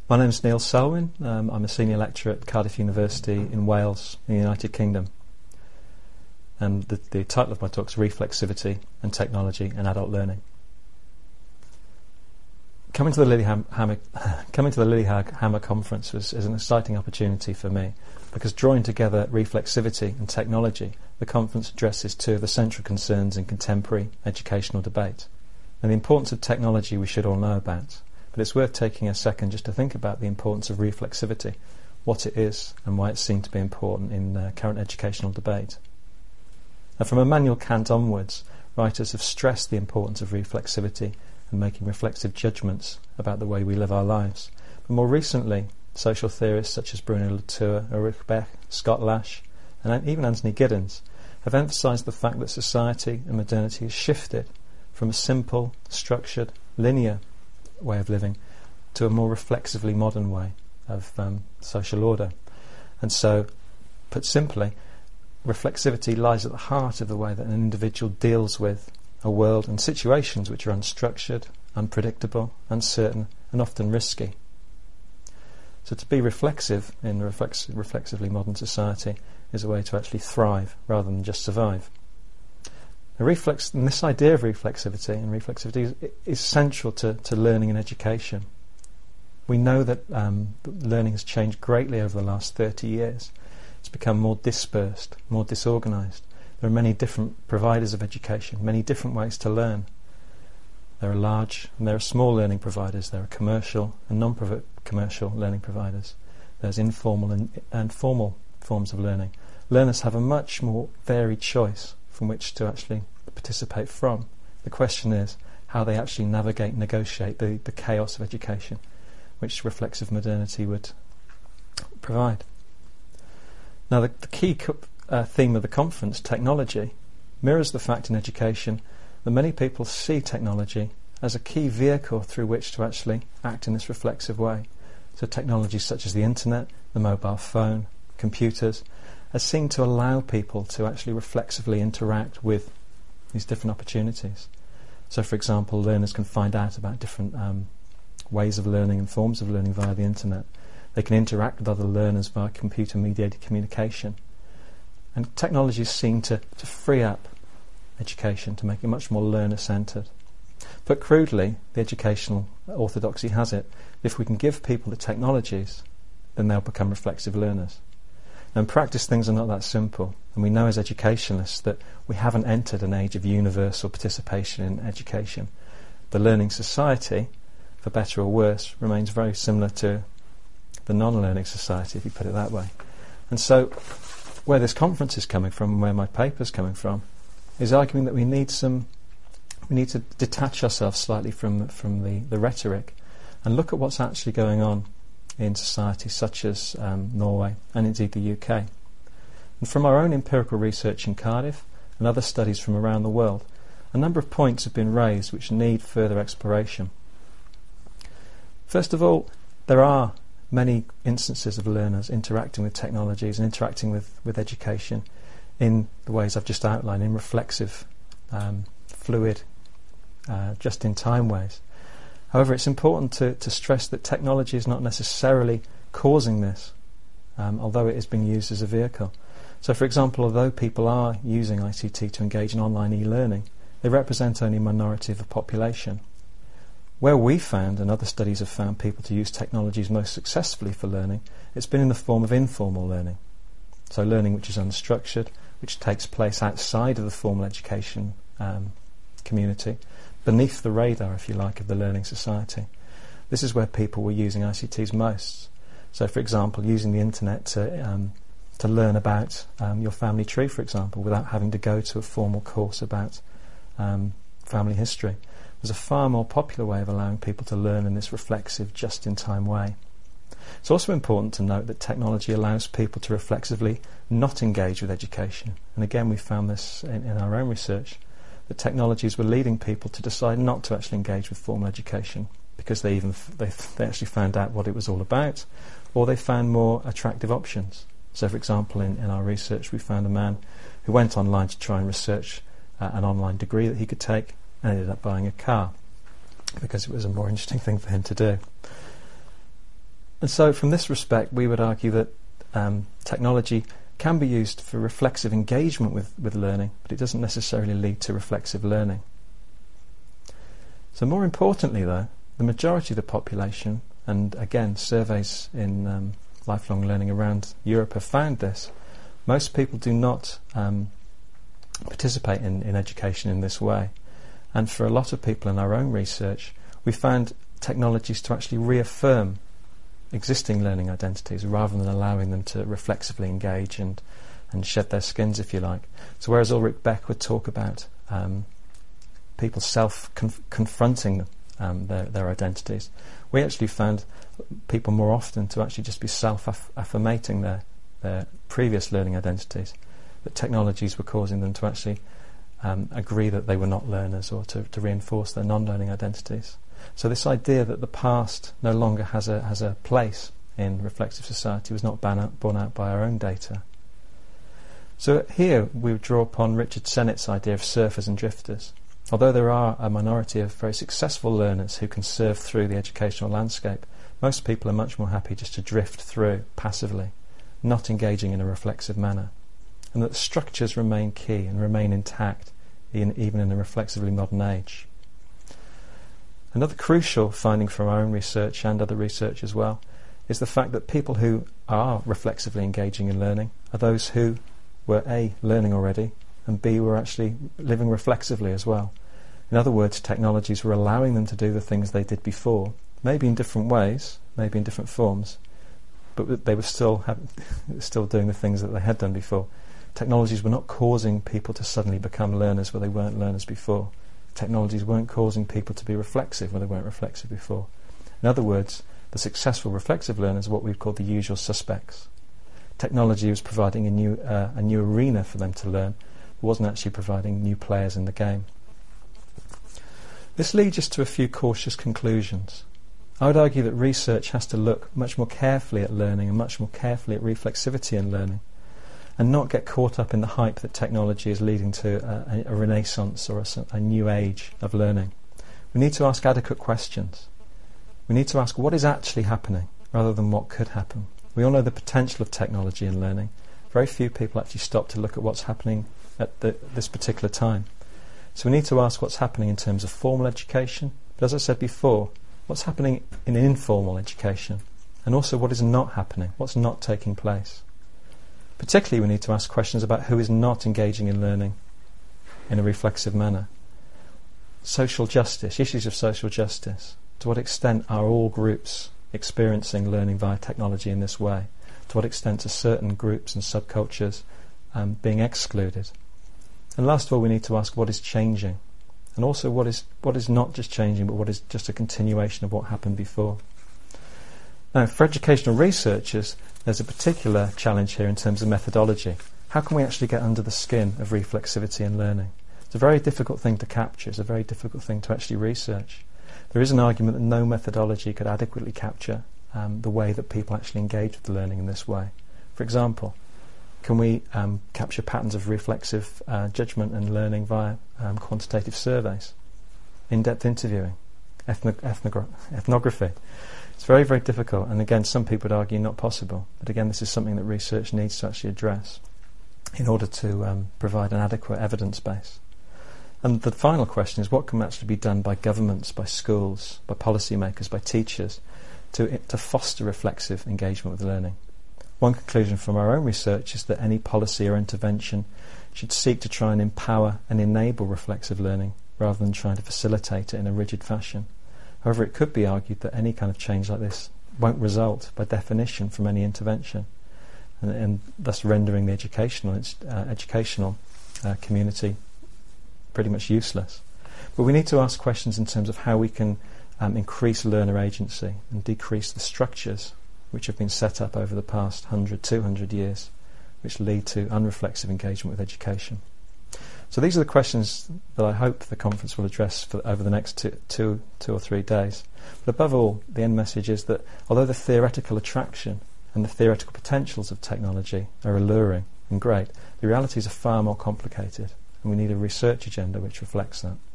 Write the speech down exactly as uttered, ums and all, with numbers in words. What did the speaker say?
My name is Neil Selwyn. Um, I'm a senior lecturer at Cardiff University in Wales, in the United Kingdom. And the, the title of my talk is Reflexivity and Technology and Adult Learning. Coming to the Lillehammer, coming to the Lillehammer conference was is an exciting opportunity for me, because drawing together reflexivity and technology, the conference addresses two of the central concerns in contemporary educational debate. And the importance of technology we should all know about, but it's worth taking a second just to think about the importance of reflexivity, what it is and why it's seen to be important in uh, current educational debate. Now, from Immanuel Kant onwards, writers have stressed the importance of reflexivity and making reflexive judgments about the way we live our lives. But more recently, social theorists such as Bruno Latour, Ulrich Beck, Scott Lasch, and even Anthony Giddens have emphasised the fact that society and modernity has shifted from a simple, structured, linear way of living to a more reflexively modern way of um, social order. And so, put simply, reflexivity lies at the heart of the way that an individual deals with a world and situations which are unstructured, unpredictable, uncertain, and often risky. So to be reflexive in a reflex- reflexively modern society is a way to actually thrive rather than just survive. The reflex, and this idea of reflexivity and reflexivity is, is central to, to learning and education. We know that um, learning has changed greatly over the last thirty years. It's become more dispersed, more disorganised. There are many different providers of education, many different ways to learn. There are large and there are small learning providers. There are commercial and non-commercial learning providers. There's informal and, and formal forms of learning. Learners have a much more varied choice from which to actually participate from. The question is how they actually navigate, negotiate the, the chaos of education, which reflexive modernity would provide. Now, the, the key co- uh, theme of the conference, technology, mirrors the fact in education that many people see technology as a key vehicle through which to actually act in this reflexive way. So technologies such as the internet, the mobile phone, computers, are seen to allow people to actually reflexively interact with these different opportunities. So, for example, learners can find out about different um, ways of learning and forms of learning via the internet. They can interact with other learners via computer-mediated communication. And technology is seen to, to free up education, to make it much more learner-centred. But crudely, the educational orthodoxy has it, if we can give people the technologies, then they'll become reflexive learners. Now, in practice, things are not that simple, and we know as educationalists that we haven't entered an age of universal participation in education. The learning society, for better or worse, remains very similar to the non-learning society, if you put it that way. And so, where this conference is coming from, and where my paper is coming from, is arguing that we need some, we need to detach ourselves slightly from from the, the rhetoric, and look at what's actually going on in societies such as um, Norway and indeed the U K. And from our own empirical research in Cardiff and other studies from around the world, a number of points have been raised which need further exploration. First of all, there are many instances of learners interacting with technologies and interacting with, with education in the ways I've just outlined, in reflexive, um, fluid, uh, just-in-time ways. However, it's important to, to stress that technology is not necessarily causing this, um, although it is being used as a vehicle. So, for example, although people are using I C T to engage in online e-learning, they represent only a minority of the population. Where we found, and other studies have found, people to use technologies most successfully for learning, it's been in the form of informal learning. So learning which is unstructured, which takes place outside of the formal education um, community, beneath the radar, if you like, of the learning society. This is where people were using I C Ts most. So, for example, using the internet to um, to learn about um, your family tree, for example, without having to go to a formal course about um, family history, was a far more popular way of allowing people to learn in this reflexive, just-in-time way. It's also important to note that technology allows people to reflexively not engage with education. And again, we found this in, in our own research, that technologies were leading people to decide not to actually engage with formal education because they even f- they, f- they actually found out what it was all about, or they found more attractive options. So, for example, in, in our research, we found a man who went online to try and research uh, an online degree that he could take, and ended up buying a car because it was a more interesting thing for him to do. And so from this respect, we would argue that um, technology can be used for reflexive engagement with, with learning, but it doesn't necessarily lead to reflexive learning. So more importantly though, the majority of the population, and again surveys in um, lifelong learning around Europe have found this, most people do not um, participate in, in education in this way. And for a lot of people in our own research, we found technologies to actually reaffirm existing learning identities rather than allowing them to reflexively engage and, and shed their skins, if you like. So whereas Ulrich Beck would talk about um, people self-confronting um, their, their identities, we actually found people more often to actually just be self-affirmating their, their previous learning identities, that technologies were causing them to actually um, agree that they were not learners or to, to reinforce their non-learning identities. So this idea that the past no longer has a has a place in reflexive society was not borne out, borne out by our own data. So here we draw upon Richard Sennett's idea of surfers and drifters. Although there are a minority of very successful learners who can surf through the educational landscape, most people are much more happy just to drift through passively, not engaging in a reflexive manner, and that the structures remain key and remain intact in, even in a reflexively modern age. Another crucial finding from our own research and other research as well is the fact that people who are reflexively engaging in learning are those who were A, learning already, and B, were actually living reflexively as well. In other words, technologies were allowing them to do the things they did before, maybe in different ways, maybe in different forms, but they were still have, still doing the things that they had done before. Technologies were not causing people to suddenly become learners where they weren't learners before. Technologies weren't causing people to be reflexive where they weren't reflexive before. In other words, the successful reflexive learners are what we've called the usual suspects. Technology was providing a new uh, a new arena for them to learn, but wasn't actually providing new players in the game. This leads us to a few cautious conclusions. I would argue that research has to look much more carefully at learning and much more carefully at reflexivity in learning, and not get caught up in the hype that technology is leading to a, a renaissance or a, a new age of learning. We need to ask adequate questions. We need to ask what is actually happening rather than what could happen. We all know the potential of technology in learning. Very few people actually stop to look at what's happening at the, this particular time. So we need to ask what's happening in terms of formal education, but as I said before, what's happening in informal education, and also what is not happening, what's not taking place. Particularly we need to ask questions about who is not engaging in learning in a reflexive manner. Social justice, issues of social justice. To what extent are all groups experiencing learning via technology in this way? To what extent are certain groups and subcultures um, being excluded? And last of all, we need to ask what is changing, and also what is what is not just changing, but what is just a continuation of what happened before. Now, for educational researchers, there's a particular challenge here in terms of methodology. How can we actually get under the skin of reflexivity in learning? It's a very difficult thing to capture. It's a very difficult thing to actually research. There is an argument that no methodology could adequately capture um, the way that people actually engage with the learning in this way. For example, can we um, capture patterns of reflexive uh, judgment and learning via um, quantitative surveys, in-depth interviewing, ethno- ethnogra- ethnography? It's very, very difficult, and again, some people would argue not possible. But again, this is something that research needs to actually address in order to um, provide an adequate evidence base. And the final question is, what can actually be done by governments, by schools, by policymakers, by teachers to to foster reflexive engagement with learning? One conclusion from our own research is that any policy or intervention should seek to try and empower and enable reflexive learning rather than trying to facilitate it in a rigid fashion. However, it could be argued that any kind of change like this won't result, by definition, from any intervention, and, and thus rendering the educational uh, educational uh, community pretty much useless. But we need to ask questions in terms of how we can um, increase learner agency and decrease the structures which have been set up over the past one hundred, two hundred years, which lead to unreflexive engagement with education. So these are the questions that I hope the conference will address for over the next two, two, two or three days. But above all, the end message is that although the theoretical attraction and the theoretical potentials of technology are alluring and great, the realities are far more complicated, and we need a research agenda which reflects that.